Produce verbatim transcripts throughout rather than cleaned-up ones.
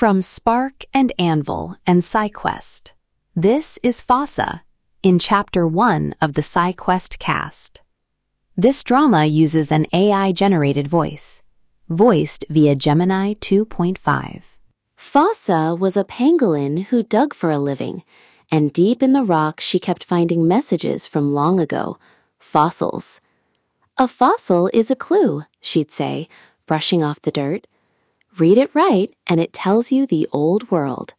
From Spark and Anvil and SciQuest, this is FOSSA in Chapter one of the SciQuest cast. This drama uses an A I-generated voice, voiced via Gemini two point five. Fossa was a pangolin who dug for a living, and deep in the rock she kept finding messages from long ago, fossils. A fossil is a clue, she'd say, brushing off the dirt. Read it right, and it tells you the old world.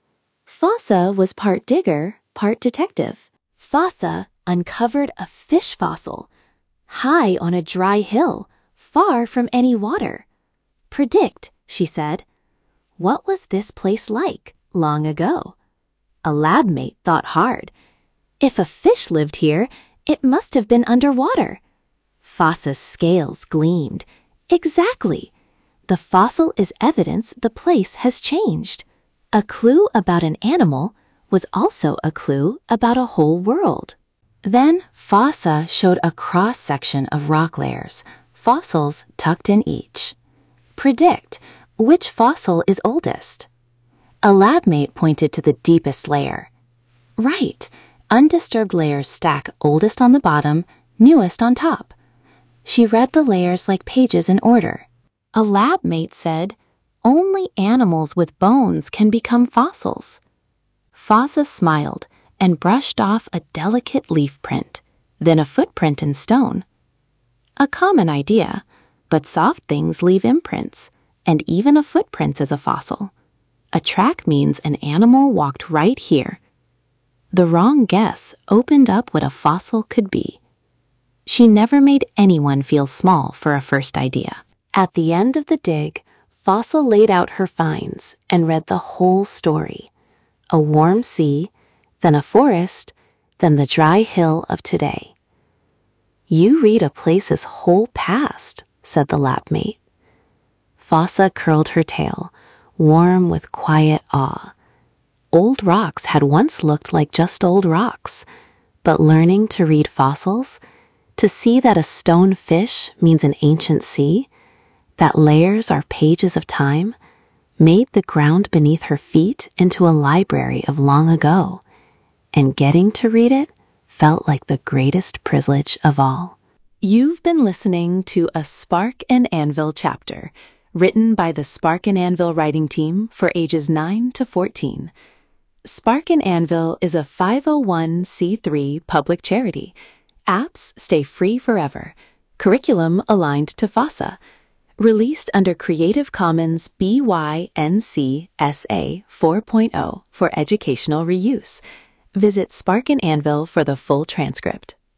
Fossa was part digger, part detective. Fossa uncovered a fish fossil, high on a dry hill, far from any water. Predict, she said. What was this place like long ago? A lab mate thought hard. If a fish lived here, it must have been underwater. Fossa's scales gleamed. Exactly. The fossil is evidence the place has changed. A clue about an animal was also a clue about a whole world. Then Fossa showed a cross-section of rock layers, fossils tucked in each. Predict which fossil is oldest. A lab mate pointed to the deepest layer. Right, undisturbed layers stack oldest on the bottom, newest on top. She read the layers like pages in order. A lab mate said, only animals with bones can become fossils. Fossa smiled and brushed off a delicate leaf print, then a footprint in stone. A common idea, but soft things leave imprints, and even a footprint is a fossil. A track means an animal walked right here. The wrong guess opened up what a fossil could be. She never made anyone feel small for a first idea. At the end of the dig, Fossa laid out her finds and read the whole story. A warm sea, then a forest, then the dry hill of today. You read a place's whole past, said the lab mate. Fossa curled her tail, warm with quiet awe. Old rocks had once looked like just old rocks, but learning to read fossils, to see that a stone fish means an ancient sea, that layers are pages of time, made the ground beneath her feet into a library of long ago, and getting to read it felt like the greatest privilege of all. You've been listening to a Spark and Anvil chapter, written by the Spark and Anvil writing team for ages nine to fourteen. Spark and Anvil is a five oh one c three public charity. Apps stay free forever. Curriculum aligned to Fossa. Released under Creative Commons B Y N C S A four point oh for educational reuse. Visit Spark and Anvil for the full transcript.